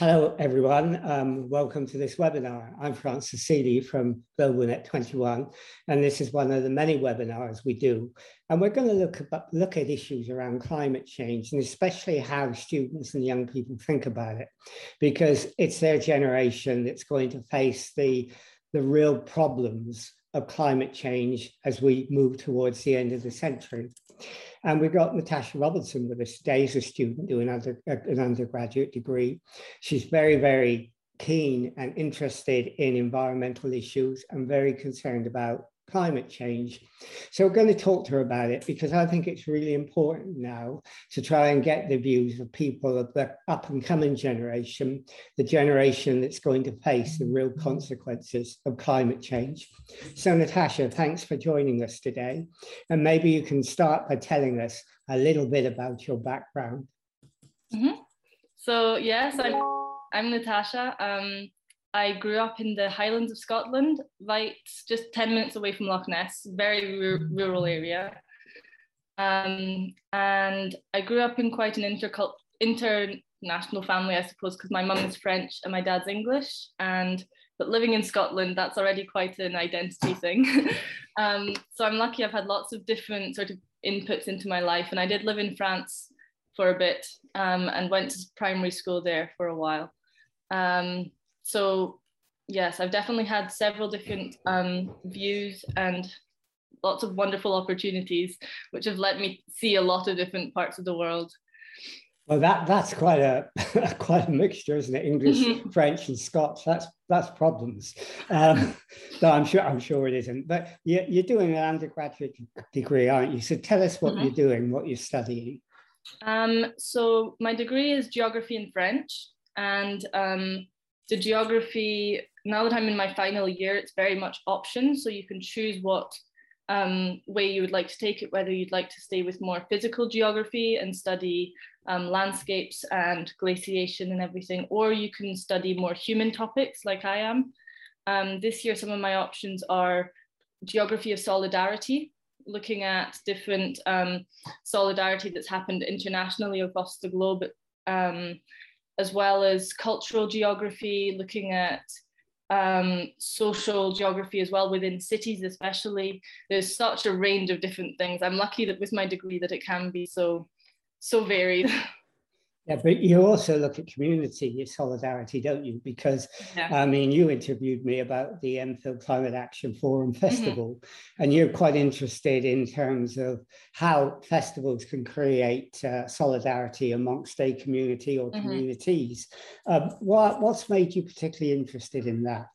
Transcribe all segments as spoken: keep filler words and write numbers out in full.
Hello, everyone. Um, welcome to this webinar. I'm Francis Seeley from GlobalNet twenty-one, and this is one of the many webinars we do. And we're going to look at, look at issues around climate change, and especially how students and young people think about it, because it's their generation that's going to face the, the real problems of climate change as we move towards the end of the century. And we've got Natasha Robertson with us today as a student doing under, an undergraduate degree. She's very, very keen and interested in environmental issues and very concerned about climate change. So we're going to talk to her about it because I think it's really important now to try and get the views of people of the up and coming generation, the generation that's going to face the real consequences of climate change. So Natasha, thanks for joining us today. And maybe you can start by telling us a little bit about your background. Mm-hmm. So yes, I'm, I'm Natasha. Um, I grew up in the Highlands of Scotland, right just ten minutes away from Loch Ness, very rural area. Um, and I grew up in quite an intercult international family, I suppose, because my mum is French and my dad's English. And but living in Scotland, that's already quite an identity thing. um, so I'm lucky I've had lots of different sort of inputs into my life. And I did live in France for a bit um, and went to primary school there for a while. Um, So yes, I've definitely had several different um, views and lots of wonderful opportunities, which have let me see a lot of different parts of the world. Well, that that's quite a quite a mixture, isn't it? English, mm-hmm. French, and Scots. That's that's problems. Um, no, I'm sure I'm sure it isn't. But you're, you're doing an undergraduate degree, aren't you? So tell us what mm-hmm. you're doing, what you're studying. Um, so my degree is geography and French, and um, the geography, now that I'm in my final year, it's very much option. So you can choose what um, way you would like to take it, whether you'd like to stay with more physical geography and study um, landscapes and glaciation and everything, or you can study more human topics like I am. Um, this year, some of my options are geography of solidarity, looking at different um, solidarity that's happened internationally across the globe, um, as well as cultural geography, looking at um, social geography as well within cities especially. There's such a range of different things. I'm lucky that with my degree that it can be so, so varied. Yeah, but you also look at community solidarity, don't you? Because, yeah. I mean, you interviewed me about the Enfield Climate Action Forum Festival, mm-hmm. and you're quite interested in terms of how festivals can create uh, solidarity amongst a community or mm-hmm. communities. Um, what, what's made you particularly interested in that?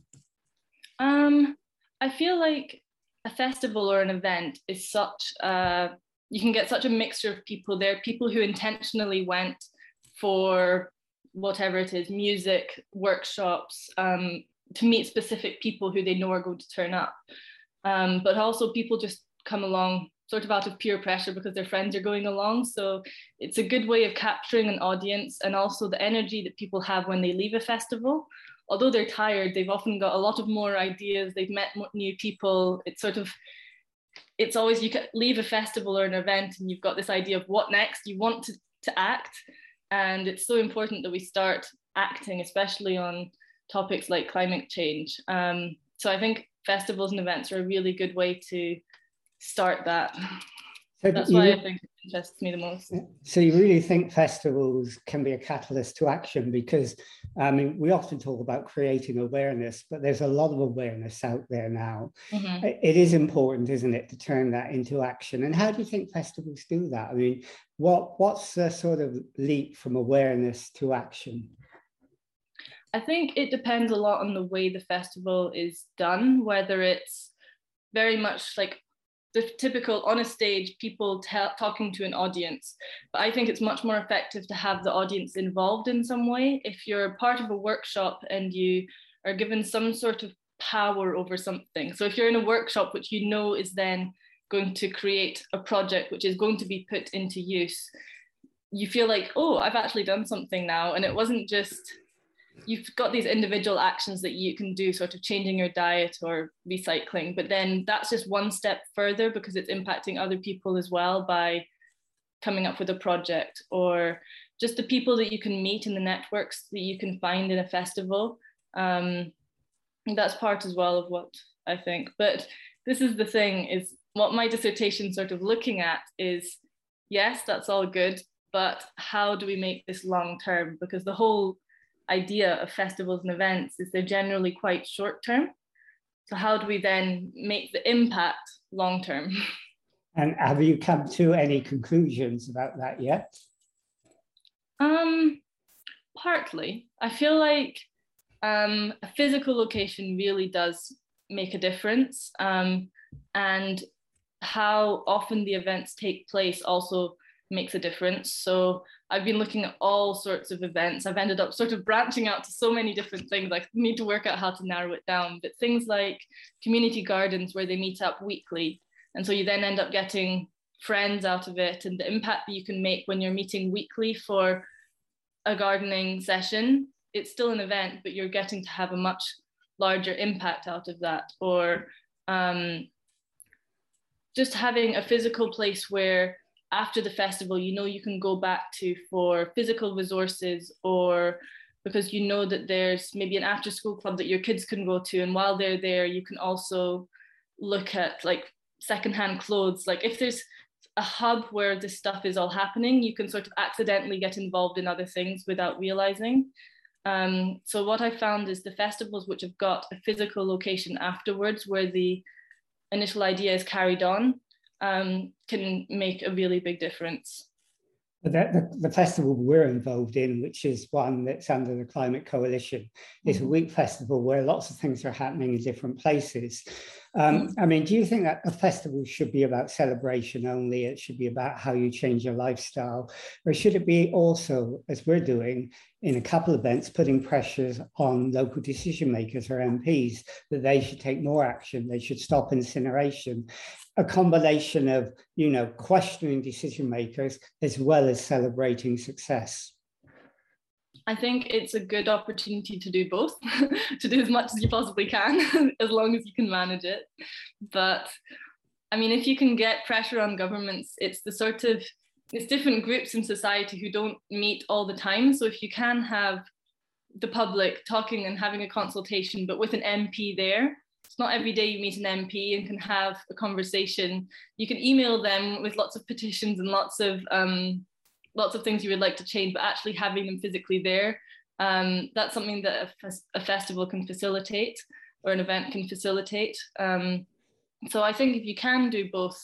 Um, I feel like a festival or an event is such a you can get such a mixture of people. There are people who intentionally went for whatever it is, music, workshops, um, to meet specific people who they know are going to turn up. Um, but also people just come along sort of out of peer pressure because their friends are going along. So it's a good way of capturing an audience, and also the energy that people have when they leave a festival. Although they're tired, they've often got a lot of more ideas. They've met new people. It's sort of It's always, you can leave a festival or an event and you've got this idea of what next, you want to, to act. And it's so important that we start acting, especially on topics like climate change. Um, so I think festivals and events are a really good way to start that. So That's why I think it interests me the most. So you really think festivals can be a catalyst to action? Because I mean, we often talk about creating awareness, but there's a lot of awareness out there now. Mm-hmm. It is important, isn't it, to turn that into action? And how do you think festivals do that? I mean, what what's the sort of leap from awareness to action? I think it depends a lot on the way the festival is done, whether it's very much like the typical on a stage, people t- talking to an audience. But I think it's much more effective to have the audience involved in some way. If you're part of a workshop and you are given some sort of power over something. So if you're in a workshop, which you know is then going to create a project which is going to be put into use, you feel like, oh, I've actually done something now. And it wasn't just, you've got these individual actions that you can do, sort of changing your diet or recycling, but then that's just one step further because it's impacting other people as well by coming up with a project or just the people that you can meet and the networks that you can find in a festival. Um, that's part as well of what I think. But this is the thing, is what my dissertation sort of looking at is, yes, that's all good, but how do we make this long term? Because the whole idea of festivals and events is they're generally quite short term. So how do we then make the impact long term? And have you come to any conclusions about that yet? Um, partly. I feel like um, a physical location really does make a difference. Um, and how often the events take place also makes a difference. So I've been looking at all sorts of events. I've ended up sort of branching out to so many different things. I need to work out how to narrow it down. But things like community gardens where they meet up weekly. And so you then end up getting friends out of it, and the impact that you can make when you're meeting weekly for a gardening session. It's still an event, but you're getting to have a much larger impact out of that. Or um, just having a physical place where after the festival, you know, you can go back to for physical resources, or because you know that there's maybe an after school club that your kids can go to. And while they're there, you can also look at like secondhand clothes. Like if there's a hub where this stuff is all happening, you can sort of accidentally get involved in other things without realizing. Um, so what I found is the festivals which have got a physical location afterwards where the initial idea is carried on um, can make a really big difference. The, the, the festival we're involved in, which is one that's under the Climate Coalition, is mm-hmm. a week festival where lots of things are happening in different places. Um, mm-hmm. I mean, do you think that a festival should be about celebration only? It should be about how you change your lifestyle? Or should it be also, as we're doing in a couple of events, putting pressures on local decision makers or M Ps that they should take more action, they should stop incineration? A combination of, you know, questioning decision makers as well as celebrating success. I think it's a good opportunity to do both, to do as much as you possibly can, as long as you can manage it. But I mean, if you can get pressure on governments, it's the sort of, it's different groups in society who don't meet all the time. So if you can have the public talking and having a consultation, but with an M P there, it's not every day you meet an M P and can have a conversation. You can email them with lots of petitions and lots of um, lots of things you would like to change, but actually having them physically there, um, that's something that a, a festival can facilitate, or an event can facilitate. Um, so I think if you can do both,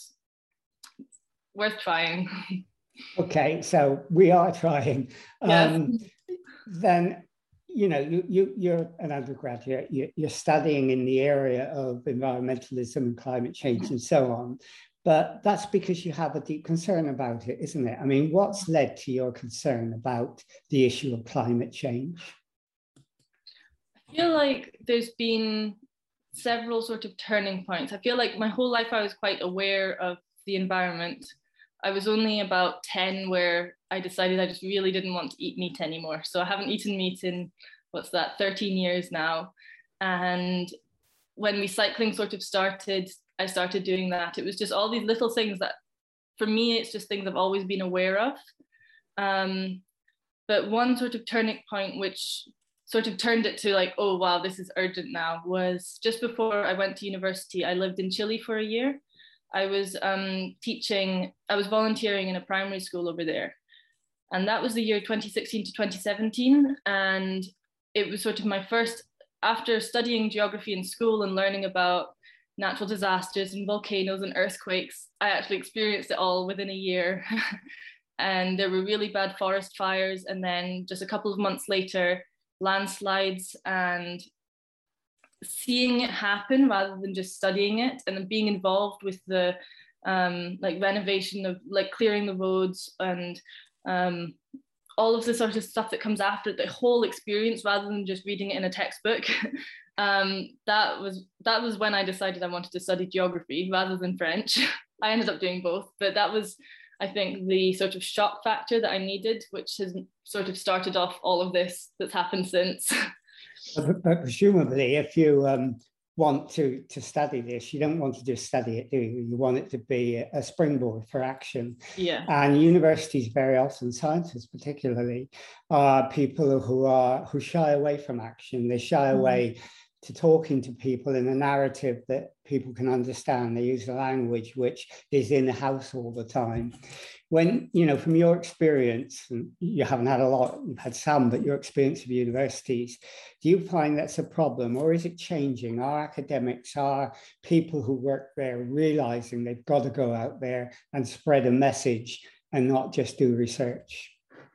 worth trying. Okay, so we are trying. Um, yes. Then, you know, you, you, you're an undergraduate, you, you're studying in the area of environmentalism and climate change and so on, but that's because you have a deep concern about it, isn't it? I mean, what's led to your concern about the issue of climate change? I feel like there's been several sort of turning points. I feel like my whole life I was quite aware of the environment. I was only about ten where I decided I just really didn't want to eat meat anymore. So I haven't eaten meat in, what's that, thirteen years now. And when recycling sort of started, I started doing that. It was just all these little things that, for me, it's just things I've always been aware of. Um, but one sort of turning point, which sort of turned it to like, oh, wow, this is urgent now, was just before I went to university. I lived in Chile for a year. I was um, teaching, I was volunteering in a primary school over there. And that was the year twenty sixteen to twenty seventeen. And it was sort of my first, after studying geography in school and learning about natural disasters and volcanoes and earthquakes, I actually experienced it all within a year. And there were really bad forest fires. And then just a couple of months later, landslides, and seeing it happen rather than just studying it, and then being involved with the um, like renovation of like clearing the roads and um, all of the sort of stuff that comes after it, the whole experience rather than just reading it in a textbook. um, that was that was when I decided I wanted to study geography rather than French. I ended up doing both, but that was, I think, the sort of shock factor that I needed, which has sort of started off all of this that's happened since. But presumably, if you um, want to, to study this. You don't want to just study it, do you? You want it to be a, a springboard for action. Yeah. And universities very often, scientists particularly, are people who are who shy away from action. They shy mm-hmm. away to talking to people in a narrative that people can understand. They use the language which is in the house all the time. When, you know, from your experience, and you haven't had a lot, you've had some, but your experience of universities, do you find that's a problem, or is it changing? Are academics, are people who work there realizing they've got to go out there and spread a message and not just do research?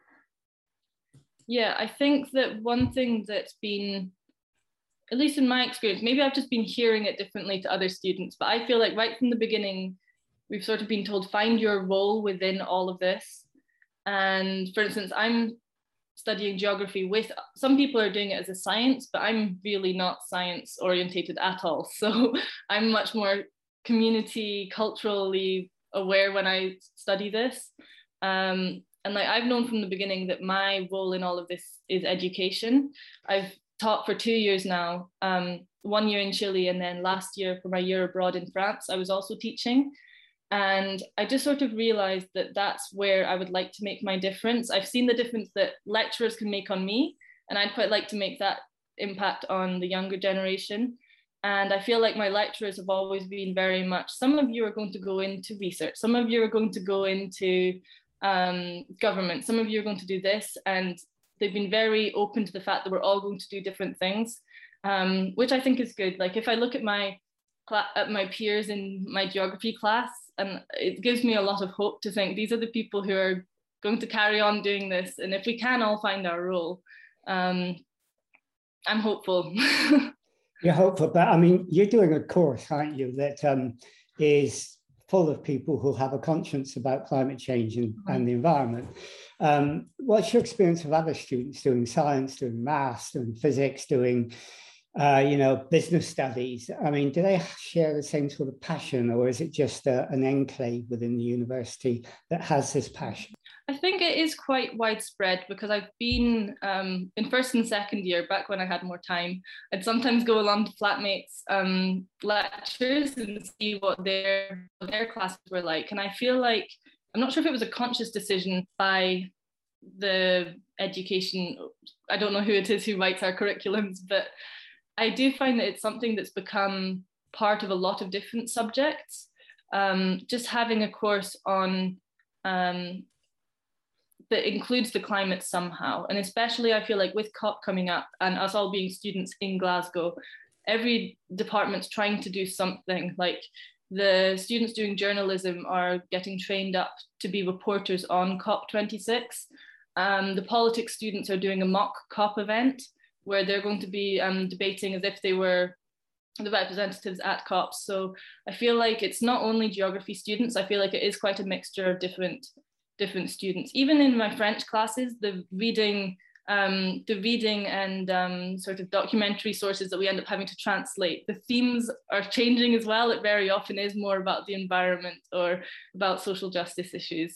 Yeah, I think that one thing that's been, at least in my experience, maybe I've just been hearing it differently to other students, but I feel like right from the beginning, we've sort of been told, find your role within all of this. And for instance, I'm studying geography with, some people are doing it as a science, but I'm really not science orientated at all. So I'm much more community, culturally aware when I study this. Um, and like I've known from the beginning that my role in all of this is education. I've taught for two years now, um, one year in Chile, and then last year for my year abroad in France, I was also teaching. And I just sort of realized that that's where I would like to make my difference. I've seen the difference that lecturers can make on me, and I'd quite like to make that impact on the younger generation. And I feel like my lecturers have always been very much, some of you are going to go into research, some of you are going to go into um, government, some of you are going to do this. And they've been very open to the fact that we're all going to do different things, um, which I think is good. Like if I look at my at my peers in my geography class, and it gives me a lot of hope to think these are the people who are going to carry on doing this. And if we can all find our role, um, I'm hopeful. You're hopeful, but I mean, you're doing a course, aren't you, that um, is full of people who have a conscience about climate change and, mm-hmm. and the environment. Um, what's your experience of other students doing science, doing maths, doing physics, doing Uh, you know, business studies? I mean, do they share the same sort of passion, or is it just a, an enclave within the university that has this passion? I think it is quite widespread, because I've been um, in first and second year, back when I had more time, I'd sometimes go along to flatmates' um, lectures and see what their, what their classes were like. And I feel like, I'm not sure if it was a conscious decision by the education, I don't know who it is who writes our curriculums, but I do find that it's something that's become part of a lot of different subjects. Um, just having a course on um, that includes the climate somehow. And especially I feel like with COP coming up and us all being students in Glasgow, every department's trying to do something. Like the students doing journalism are getting trained up to be reporters on COP twenty-six. Um, the politics students are doing a mock COP event, where they're going to be um, debating as if they were the representatives at COPs. So I feel like it's not only geography students, I feel like it is quite a mixture of different, different students. Even in my French classes, the reading, um, the reading and um, sort of documentary sources that we end up having to translate, the themes are changing as well. It very often is more about the environment or about social justice issues.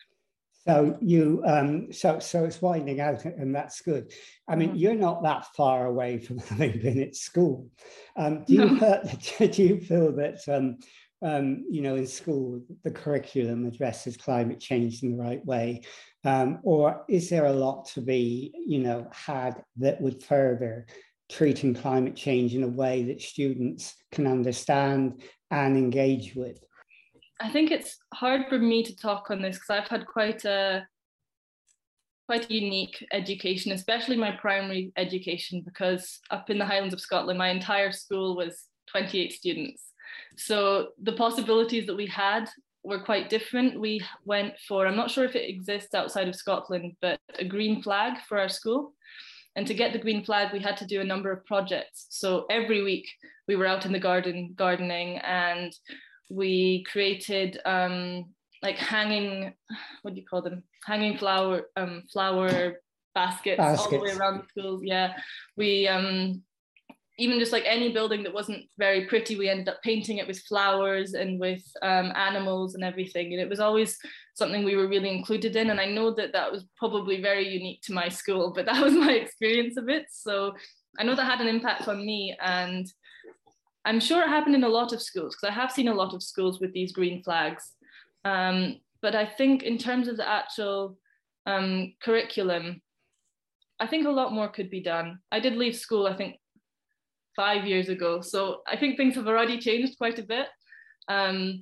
So you, um, so so it's winding out, and that's good. I mean, mm-hmm. you're not that far away from having been at school. Um, do you no. do you feel that um, um, you know, in school the curriculum addresses climate change in the right way, um, or is there a lot to be, you know, had that would further treating climate change in a way that students can understand and engage with? I think it's hard for me to talk on this because I've had quite a quite a unique education, especially my primary education, because up in the Highlands of Scotland, my entire school was twenty-eight students. So the possibilities that we had were quite different. We went for, I'm not sure if it exists outside of Scotland, but a green flag for our school. And to get the green flag, we had to do a number of projects. So every week we were out in the garden gardening, and we created um, like hanging, what do you call them? Hanging flower um, flower baskets, baskets all the way around the schools. Yeah, we um, even just like any building that wasn't very pretty, we ended up painting it with flowers and with um, animals and everything. And it was always something we were really included in. And I know that that was probably very unique to my school, but that was my experience of it. So I know that had an impact on me. And I'm sure it happened in a lot of schools, because I have seen a lot of schools with these green flags. Um, but I think in terms of the actual um, curriculum, I think a lot more could be done. I did leave school, I think, five years ago. So I think things have already changed quite a bit. Um,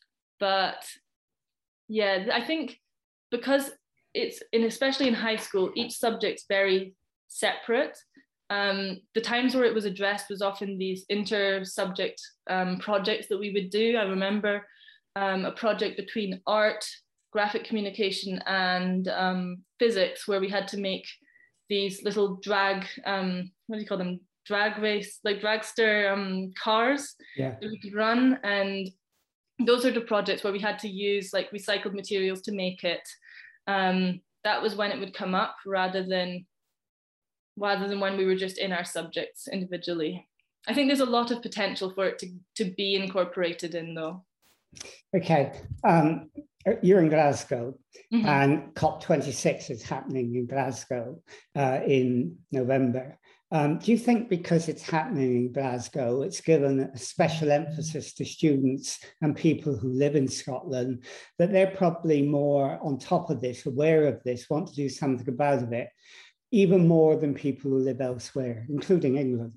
but yeah, I think because it's in, especially in high school, each subject's very separate. Um, the times where it was addressed was often these inter-subject um, projects that we would do. I remember um, a project between art, graphic communication, and um, physics, where we had to make these little drag, um, what do you call them? Drag race, like dragster um, cars yeah. that we could run. And those are the projects where we had to use like recycled materials to make it. Um, that was when it would come up rather than rather than when we were just in our subjects individually. I think there's a lot of potential for it to, to be incorporated in though. Okay, um, you're in Glasgow, mm-hmm. and COP twenty-six is happening in Glasgow uh, in November. Um, do you think because it's happening in Glasgow, it's given a special emphasis to students and people who live in Scotland, that they're probably more on top of this, aware of this, want to do something about it, even more than people who live elsewhere, including England?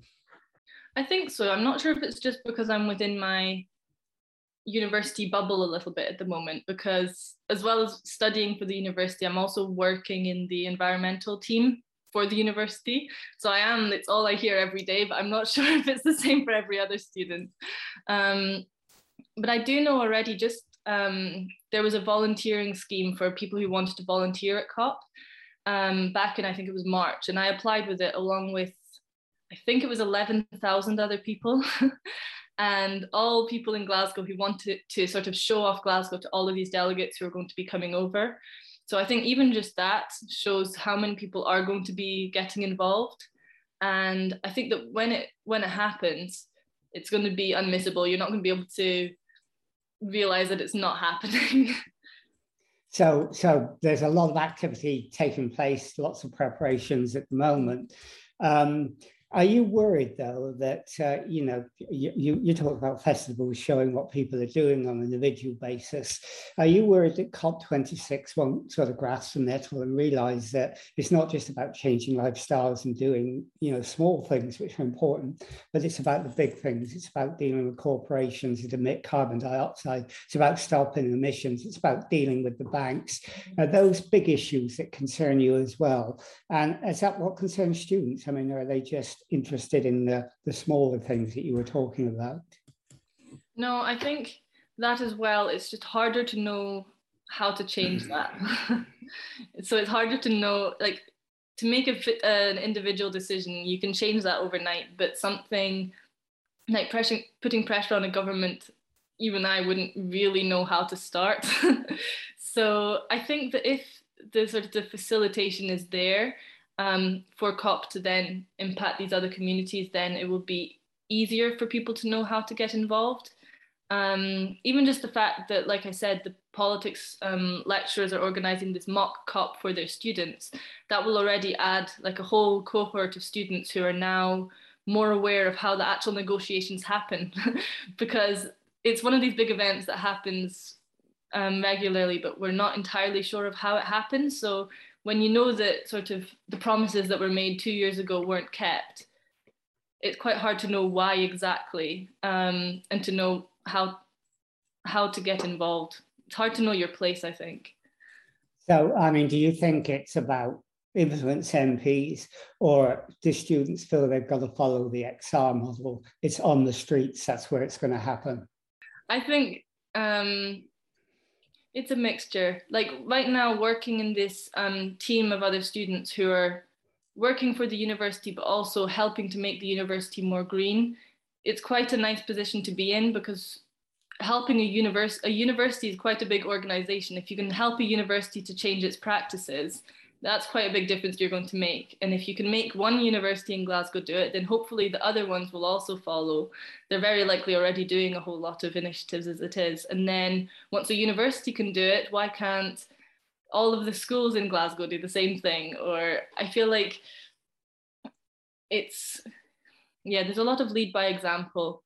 I think so. I'm not sure if it's just because I'm within my university bubble a little bit at the moment, because as well as studying for the university, I'm also working in the environmental team for the university. So I am, it's all I hear every day, but I'm not sure if it's the same for every other student. Um, but I do know already, just um, there was a volunteering scheme for people who wanted to volunteer at COP um, back in, I think it was March, and I applied with it along with, I think it was eleven thousand other people. And all people in Glasgow who wanted to sort of show off Glasgow to all of these delegates who are going to be coming over. So I think even just that shows how many people are going to be getting involved. And I think that when it when it happens, it's going to be unmissable. You're not going to be able to realize that it's not happening. So, so there's a lot of activity taking place, lots of preparations at the moment. Um, Are you worried, though, that, uh, you know, you, you talk about festivals showing what people are doing on an individual basis. Are you worried that COP twenty-six won't sort of grasp the nettle and realize that it's not just about changing lifestyles and doing, you know, small things, which are important, but it's about the big things. It's about dealing with corporations that emit carbon dioxide. It's about stopping emissions. It's about dealing with the banks. Uh, those big issues that concern you as well. And is that what concerns students? I mean, are they just interested in the, the smaller things that you were talking about? No, I think that as well, it's just harder to know how to change that. So it's harder to know, like, to make a, an individual decision, you can change that overnight, but something like pressure, putting pressure on a government, even I wouldn't really know how to start. So I think that if the sort of the facilitation is there, Um, for COP to then impact these other communities, then it will be easier for people to know how to get involved. Um, even just the fact that, like I said, the politics um, lecturers are organizing this mock COP for their students, that will already add like a whole cohort of students who are now more aware of how the actual negotiations happen. Because it's one of these big events that happens um, regularly, but we're not entirely sure of how it happens. So when you know that sort of the promises that were made two years ago weren't kept, it's quite hard to know why exactly, um, and to know how how to get involved. It's hard to know your place, I think. So, I mean, do you think it's about influence M Ps, or do students feel they've got to follow the X R model? It's on the streets, that's where it's going to happen. I think um, it's a mixture. Like right now, working in this um, team of other students who are working for the university, but also helping to make the university more green, it's quite a nice position to be in, because helping a university, a university is quite a big organization. If you can help a university to change its practices, that's quite a big difference you're going to make. And if you can make one university in Glasgow do it, then hopefully the other ones will also follow. They're very likely already doing a whole lot of initiatives as it is. And then once a university can do it, why can't all of the schools in Glasgow do the same thing? Or I feel like it's, yeah, there's a lot of lead by example.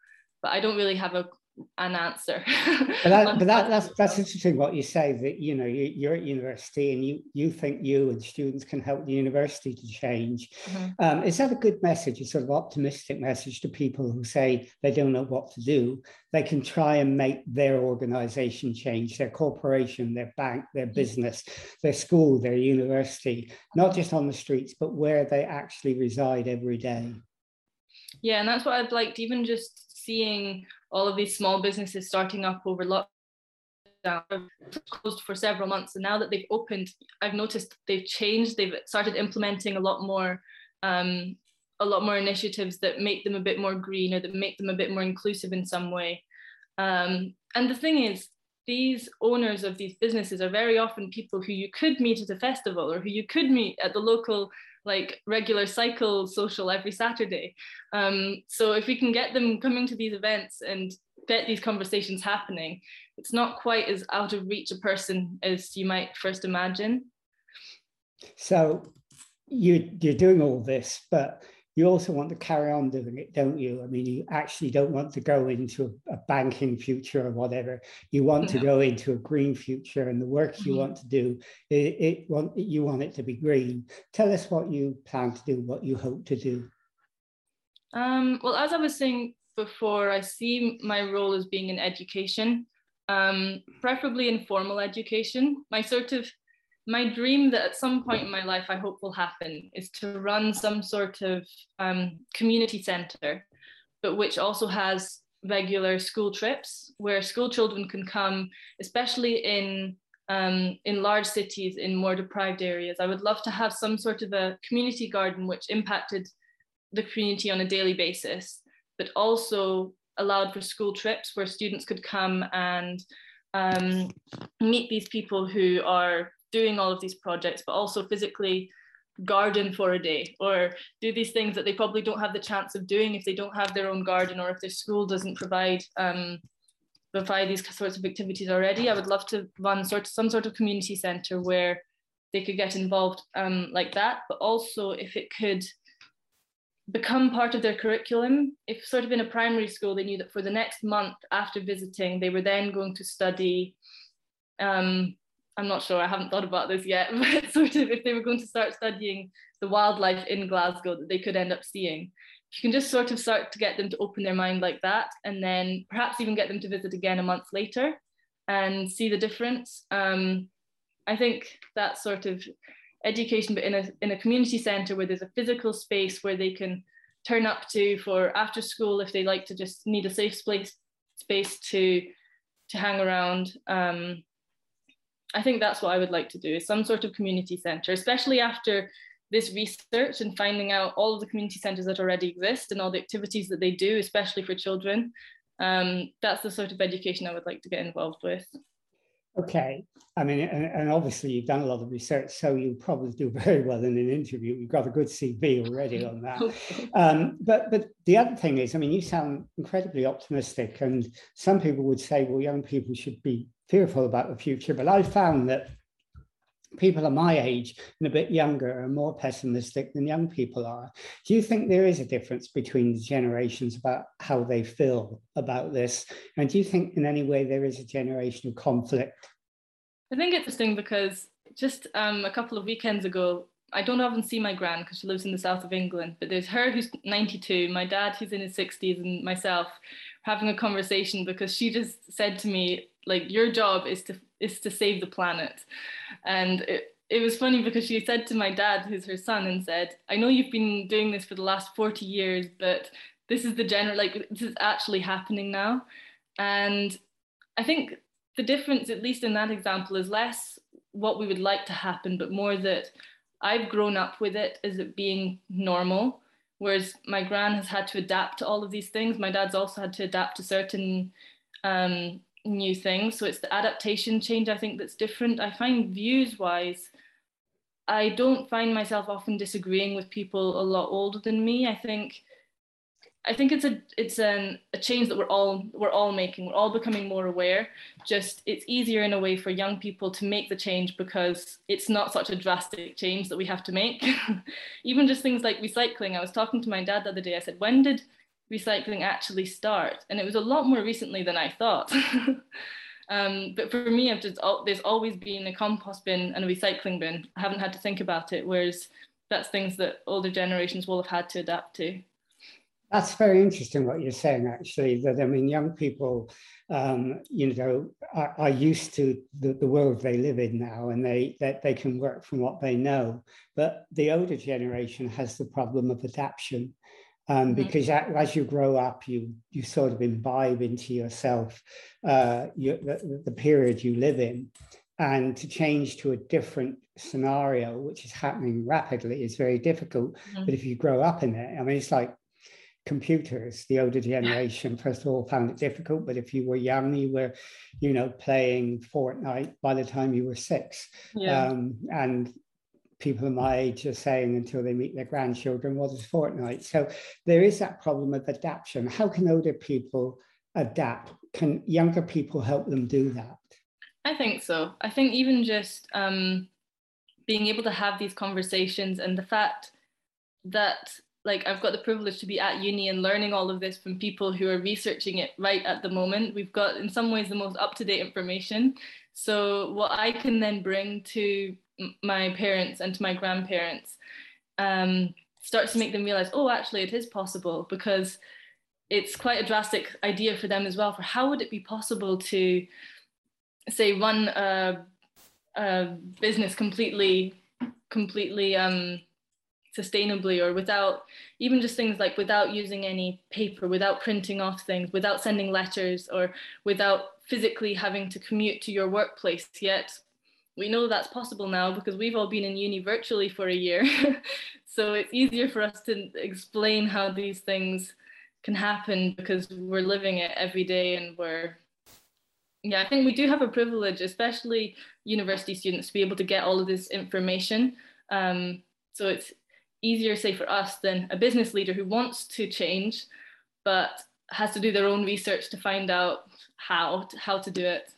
but I don't really have a an answer. But, that, but that, that's that's interesting what you say, that you know you, you're at university and you you think you and students can help the university to change. Mm-hmm. Um, is that a good message, a sort of optimistic message to people who say they don't know what to do? They can try and make their organization change, their corporation, their bank, their business, their school, their university, not just on the streets, but where they actually reside every day. Yeah, and that's what I've liked, even just seeing all of these small businesses starting up over lockdown, closed for several months, and now that they've opened, I've noticed they've changed. They've started implementing a lot more, um, a lot more initiatives that make them a bit more green, or that make them a bit more inclusive in some way. Um, and the thing is, these owners of these businesses are very often people who you could meet at a festival, or who you could meet at the local like regular cycle social every Saturday. Um, so if we can get them coming to these events and get these conversations happening, it's not quite as out of reach a person as you might first imagine. So you, you're doing all this, but you also want to carry on doing it, don't you? I mean, you actually don't want to go into a banking future or whatever. You want no. to go into a green future, and the work mm-hmm. you want to do, it, it want, you want it to be green. Tell us what you plan to do, what you hope to do. Um, well, as I was saying before, I see my role as being in education, um, preferably informal education. My sort of My dream that at some point in my life I hope will happen is to run some sort of um, community centre, but which also has regular school trips where school children can come, especially in, um, in large cities, in more deprived areas. I would love to have some sort of a community garden which impacted the community on a daily basis, but also allowed for school trips where students could come and um, meet these people who are doing all of these projects, but also physically garden for a day, or do these things that they probably don't have the chance of doing if they don't have their own garden, or if their school doesn't provide um, provide these sorts of activities already. I would love to run sort of, some sort of community centre where they could get involved um, like that, but also if it could become part of their curriculum. If sort of in a primary school, they knew that for the next month after visiting, they were then going to study um, I'm not sure, I haven't thought about this yet, but sort of if they were going to start studying the wildlife in Glasgow that they could end up seeing. You can just sort of start to get them to open their mind like that, and then perhaps even get them to visit again a month later and see the difference. Um, I think that sort of education, but in a, in a community centre where there's a physical space where they can turn up to for after school if they like to just need a safe space, space to, to hang around. Um, I think that's what I would like to do, is some sort of community centre, especially after this research and finding out all of the community centres that already exist and all the activities that they do, especially for children. Um, that's the sort of education I would like to get involved with. Okay, I mean, and, and obviously you've done a lot of research, so you probably do very well in an interview. You've got a good C V already on that. Okay. Um, but but the other thing is, I mean, you sound incredibly optimistic, and some people would say, well, young people should be fearful about the future. But I found that people of my age and a bit younger are more pessimistic than young people are. Do you think there is a difference between the generations about how they feel about this? And do you think in any way there is a generational conflict? I think it's interesting because just um, a couple of weekends ago, I don't often see my gran because she lives in the south of England, but there's her who's ninety-two, my dad who's in his sixties, and myself having a conversation because she just said to me, like, your job is to is to save the planet. And it, it was funny because she said to my dad, who's her son, and said, I know you've been doing this for the last forty years, but this is the general, like, this is actually happening now. And I think the difference, at least in that example, is less what we would like to happen, but more that I've grown up with it as it being normal, whereas my gran has had to adapt to all of these things. My dad's also had to adapt to certain um, new things. So it's the adaptation change, I think, that's different. I find views-wise, I don't find myself often disagreeing with people a lot older than me. I think I think it's a it's an, a change that we're all we're all making. We're all becoming more aware. Just it's easier in a way for young people to make the change because it's not such a drastic change that we have to make. Even just things like recycling. I was talking to my dad the other day. I said, when did recycling actually start? And it was a lot more recently than I thought. um, but for me, I've just, there's always been a compost bin and a recycling bin. I haven't had to think about it, whereas that's things that older generations will have had to adapt to. That's very interesting what you're saying, actually, that, I mean, young people, um, you know, are, are used to the, the world they live in now, and they, that they can work from what they know. But the older generation has the problem of adaptation. Um, mm-hmm. Because as you grow up, you you sort of imbibe into yourself uh, you, the, the period you live in. And to change to a different scenario, which is happening rapidly, is very difficult. Mm-hmm. But if you grow up in it, I mean, it's like computers. The older generation, first of all, found it difficult, but if you were young, you were, you know, playing Fortnite by the time you were six. Yeah. Um, and people of my age are saying until they meet their grandchildren, what is Fortnite? So there is that problem of adaptation. How can older people adapt? Can younger people help them do that? I think so. I think even just um, being able to have these conversations, and the fact that, like, I've got the privilege to be at uni and learning all of this from people who are researching it right at the moment. We've got, in some ways, the most up-to-date information. So what I can then bring to my parents and to my grandparents um, starts to make them realize, oh, actually, it is possible, because it's quite a drastic idea for them as well. For how would it be possible to, say, run a, a business completely, completely um, sustainably, or without even just things like without using any paper, without printing off things, without sending letters, or without physically having to commute to your workplace. Yet we know that's possible now because we've all been in uni virtually for a year. So it's easier for us to explain how these things can happen because we're living it every day. And we're, yeah, I think we do have a privilege, especially university students, to be able to get all of this information. Um, so it's easier, say, for us than a business leader who wants to change, but has to do their own research to find out how to, how to do it.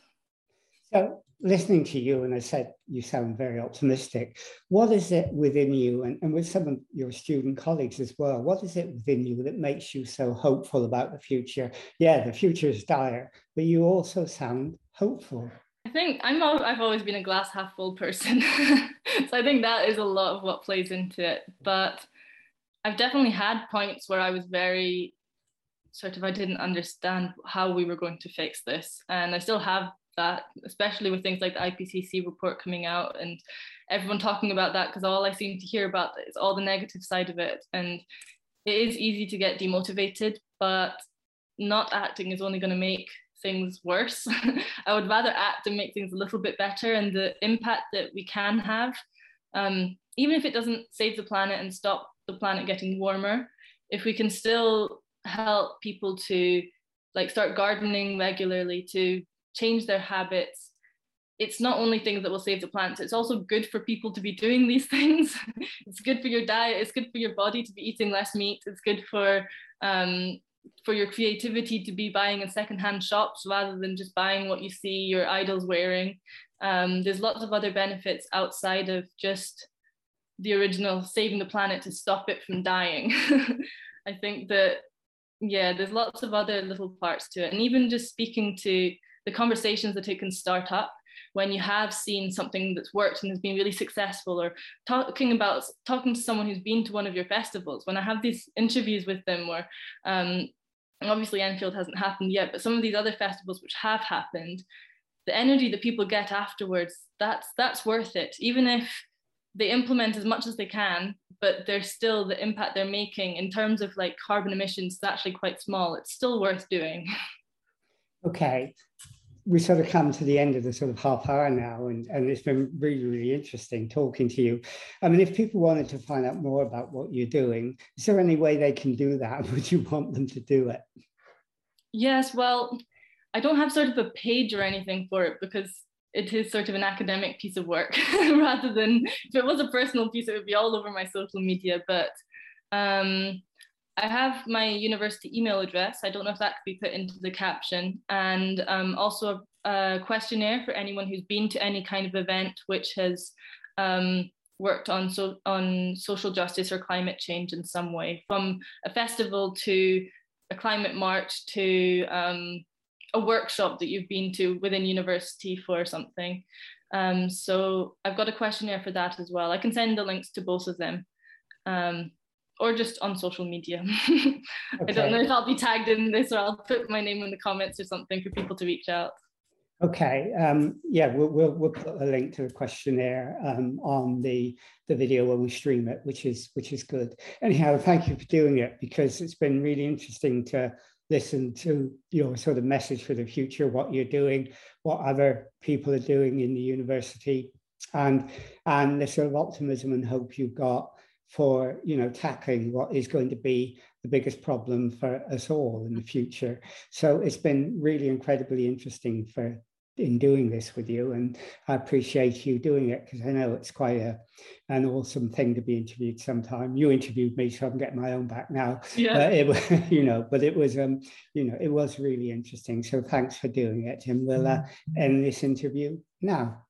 So listening to you, and I said you sound very optimistic, what is it within you, and, and with some of your student colleagues as well, what is it within you that makes you so hopeful about the future? Yeah, the future is dire, but you also sound hopeful. I think I'm all, I've always been a glass half full person. So I think that is a lot of what plays into it. But I've definitely had points where I was very sort of, I didn't understand how we were going to fix this. And I still have that, especially with things like the I P C C report coming out and everyone talking about that, because all I seem to hear about is all the negative side of it. And it is easy to get demotivated, but not acting is only going to make things worse. I would rather act and make things a little bit better, and the impact that we can have, um, even if it doesn't save the planet and stop the planet getting warmer, if we can still help people to like start gardening regularly, to change their habits, it's not only things that will save the planet, it's also good for people to be doing these things. It's good for your diet, it's good for your body to be eating less meat, it's good for um, for your creativity to be buying in secondhand shops rather than just buying what you see your idols wearing. Um, there's lots of other benefits outside of just the original saving the planet to stop it from dying. I think that, yeah, there's lots of other little parts to it. And even just speaking to the conversations that it can start up when you have seen something that's worked and has been really successful, or talking about talking to someone who's been to one of your festivals. When I have these interviews with them, or um, obviously Enfield hasn't happened yet, but some of these other festivals which have happened, the energy that people get afterwards, that's that's worth it. Even if they implement as much as they can, but there's still the impact they're making in terms of like carbon emissions is actually quite small. It's still worth doing. Okay. We sort of come to the end of the sort of half hour now, and, and it's been really, really interesting talking to you. I mean, if people wanted to find out more about what you're doing, is there any way they can do that? Would you want them to do it? Yes, well, I don't have sort of a page or anything for it because it is sort of an academic piece of work rather than, if it was a personal piece, it would be all over my social media. But um, I have my university email address. I don't know if that could be put into the caption, and um, also a, a questionnaire for anyone who's been to any kind of event which has um, worked on so on social justice or climate change in some way, from a festival to a climate march to um, a workshop that you've been to within university for something. Um, so I've got a questionnaire for that as well. I can send the links to both of them, um, or just on social media. Okay. I don't know if I'll be tagged in this, or I'll put my name in the comments or something for people to reach out. Okay, um, yeah, we'll, we'll, we'll put a link to the questionnaire um, on the, the video when we stream it, which is, which is good. Anyhow, thank you for doing it, because it's been really interesting to listen to your sort of message for the future, what you're doing, what other people are doing in the university, and, and the sort of optimism and hope you've got for, you know, tackling what is going to be the biggest problem for us all in the future. So it's been really incredibly interesting for in doing this with you, and I appreciate you doing it, because I know it's quite a an awesome thing to be interviewed sometime. You interviewed me, so I'm getting my own back now. Yeah. But it, you know, but it was um, you know, it was really interesting. So thanks for doing it, and we'll uh, end this interview now.